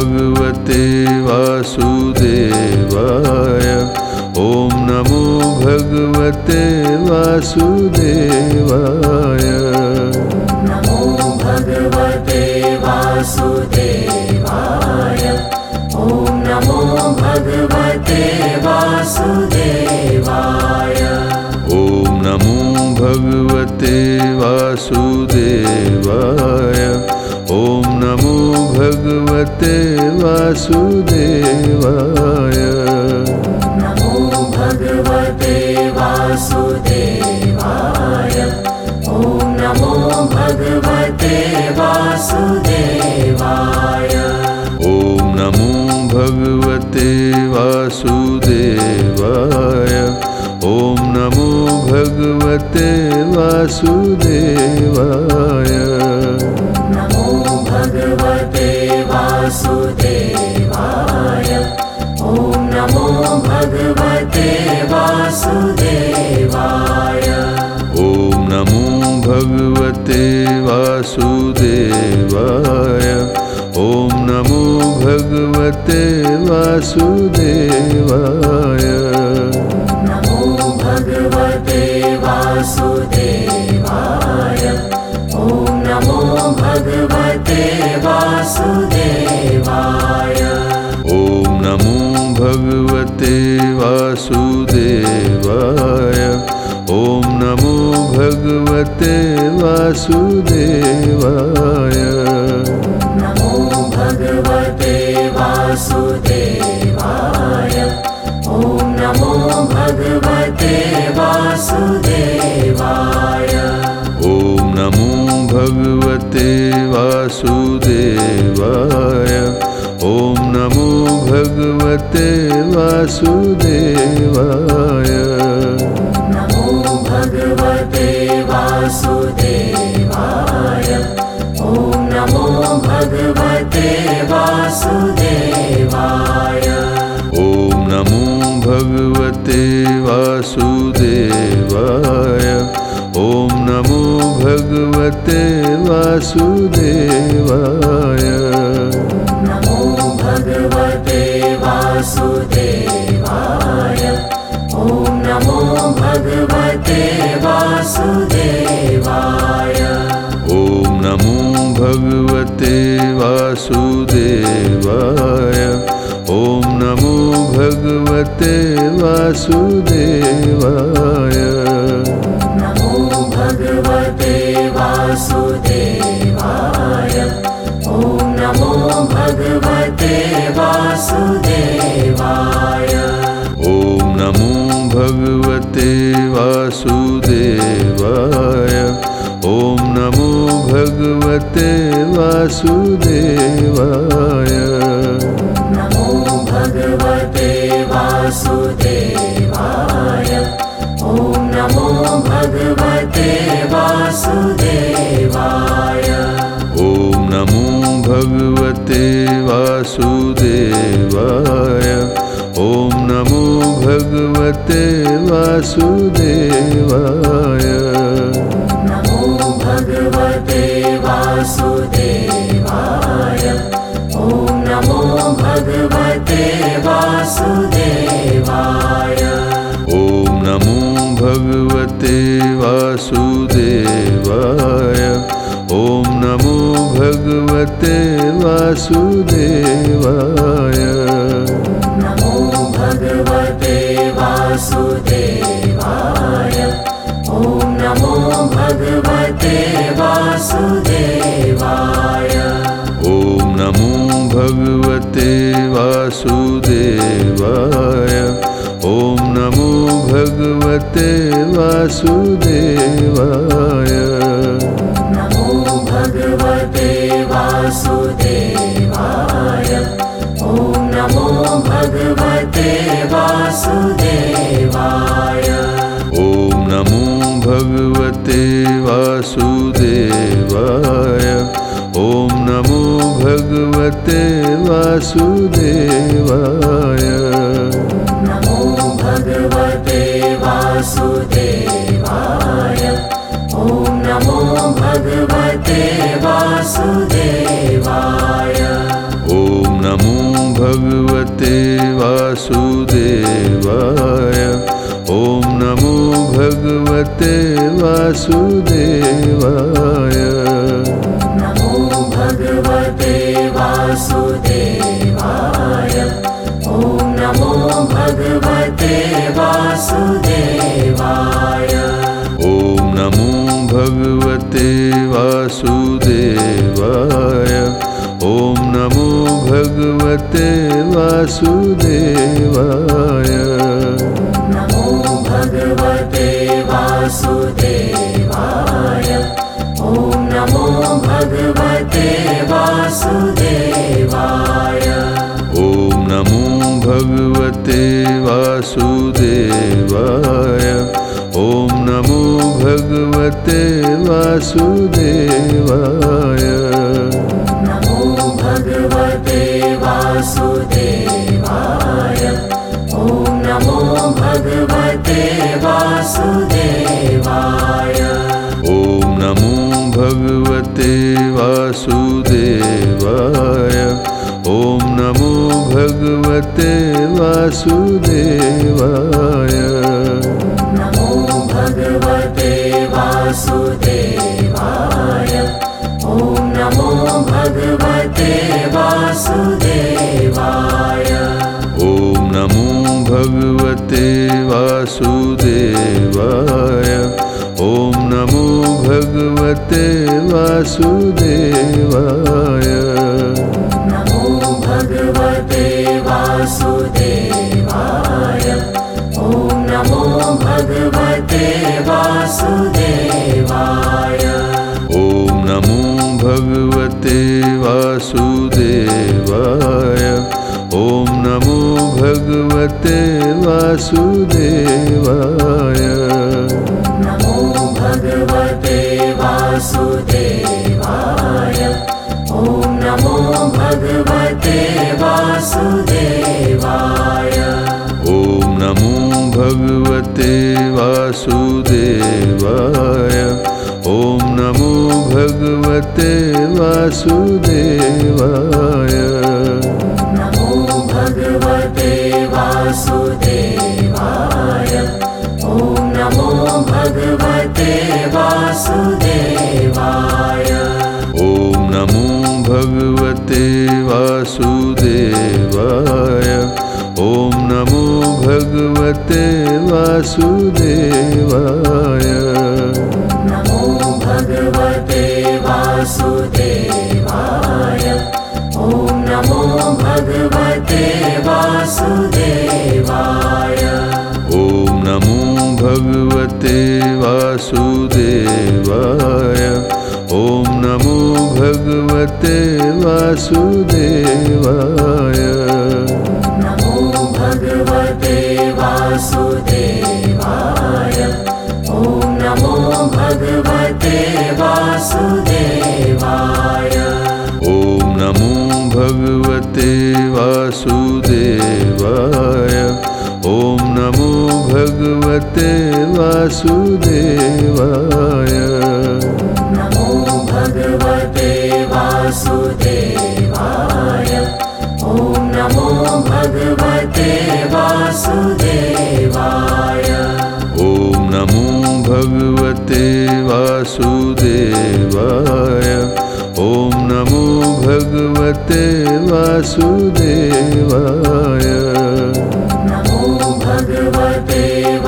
भगवते वासुदेवाय। ॐ नमो भगवते वासुदेवाय। नमो भगवते वासुदेवाय। ॐ नमो भगवते वासुदेवाय। ॐ नमो भगवते वासुदेवाय। ॐ नमो भगवते वासुदेवाय। नमो भगवते वासुदेवाय। ॐ नमो भगवते वासुदेवाय। ॐ नमो भगवते वासुदेवाय। ॐ नमो भगवते वासुदेवाय। नमो भगवते वासुदेवाय। ॐ नमो भगवते वासुदेवाय। ॐ नमो भगवते वासुदेवाय। ॐ नमो भगवते वासुदेवाय। नमो भगवते वासुदेवाय। ॐ नमो भगवते वासुदेवाय। ॐ नमो भगवते वासुदेवाय। ॐ नमो भगवते वासुदेवाय। नमो भगवते वासुदेवाय। ॐ नमो भगवते वासुदेवाय। ॐ नमो भगवते वासुदेवाय। ॐ नमो भगवते वासुदेवाय। नमो भगवते वासुदेवाय। ॐ नमो भगवते वासुदेवाय। ॐ नमो भगवते वासुदेवाय। ॐ नमो भगवते वासुदेवाय। नमो भगवते वासुदेवाय। ॐ नमो भगवते वासुदेवाय। ॐ नमो भगवते वासुदेवाय। ॐ नमो भगवते वासुदेवाय। नमो भगवते वासुदेवाय। ॐ नमो भगवते वासुदेवाय। ॐ नमो भगवते वासुदेवाय। ॐ नमो भगवते वासुदेवाय। नमो भगवते वासुदेवाय। ॐ नमो भगवते वासुदेवाय। ॐ नमो भगवते वासुदेवाय। ॐ नमो भगवते वासुदेवाय। नमो भगवते वासुदेवाय। ॐ नमो भगवते वासुदेवाय। ॐ नमो भगवते वासुदेवाय। ॐ नमो भगवते वासुदेवाय। नमो भगवते वासुदेवाय। ॐ नमो भगवते वासुदेवाय। ॐ नमो भगवते वासुदेवाय। ॐ नमो भगवते वासुदेवाय। नमो भगवते वासुदेवाय। ॐ नमो भगवते वासुदेवाय। ॐ नमो भगवते वासुदेवाय। ॐ नमो भगवते वासुदेवाय। नमो भगवते वासुदेवाय। ॐ वासुदेवाय ॐ नमो भगवते वासुदेवाय नमो भगवते वासुदेवाय ॐ नमो भगवते वासुदेवाय ॐ नमो भगवते वासुदेवाय ॐ नमो भगवते वासुदेवाय नमो भगवते वासुदेवाय ॐ नमो भगवते वासुदेवाय ॐ नमो भगवते वासुदेवाय ॐ नमो भगवते वासुदेवाय नमो भगवते वासुदेवाय ॐ नमो भगवते वासुदेवाय ॐ नमो भगवते वासुदेवाय ॐ नमो भगवते वासुदेवाय नमो भगवते वासुदेवाय ॐ नमो भगवते वासुदेवाय ॐ नमो भगवते वासुदेवाय ॐ नमो भगवते वासुदेवाय नमो भगवते वासुदेवाय ॐ नमो भगवते वासुदेवाय ॐ नमो भगवते वासुदेवाय ॐ नमो भगवते वासुदेवाय नमो भगवते वासुदेवाय ॐ नमो भगवते वासुदेवाय ॐ नमो भगवते वासुदेवाय ॐ नमो भगवते वासुदेवाय नमो भगवते वासुदेवाय ॐ नमो भगवते वासुदेवाय ॐ नमो भगवते वासुदेवाय ॐ नमो भगवते वासुदेवाय नमो भगवते वासुदेवाय ॐ नमो भगवते वासुदेवाय ॐ नमो भगवते वासुदेवाय ॐ नमो भगवते वासुदेवाय नमो भगवते वासुदेवाय ॐ नमो भगवते वासुदेवाय ॐ नमो भगवते वासुदेवाय ॐ नमो भगवते वासुदेवाय नमो भगवते वासुदेवाय ॐ नमो भगवते वासुदेवाय ॐ नमो भगवते वासुदेवाय ॐ नमो भगवते वासुदेवाय नमो भगवते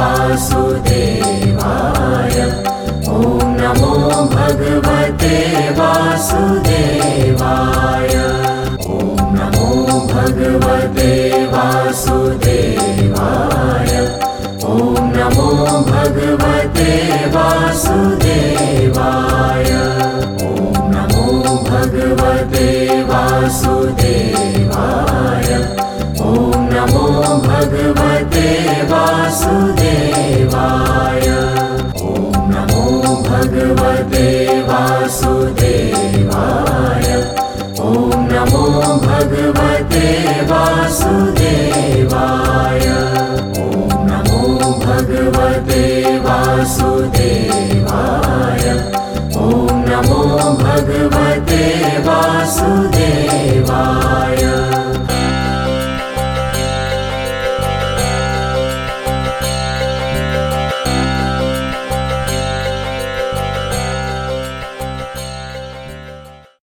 वासुदेवाय ॐ नमो भगवते वासुदेवाय ॐ नमो भगवते वासुदेवाय ॐ नमो भगवते वासुदेवाय ॐ नमो भगवते वासुदेवाय ॐ नमो भगवते वासुदेवाय ॐ नमो भगवते वासुदेवाय ॐ नमो भगवते वासुदेवाय ॐ नमो भगवते वासुदेवाय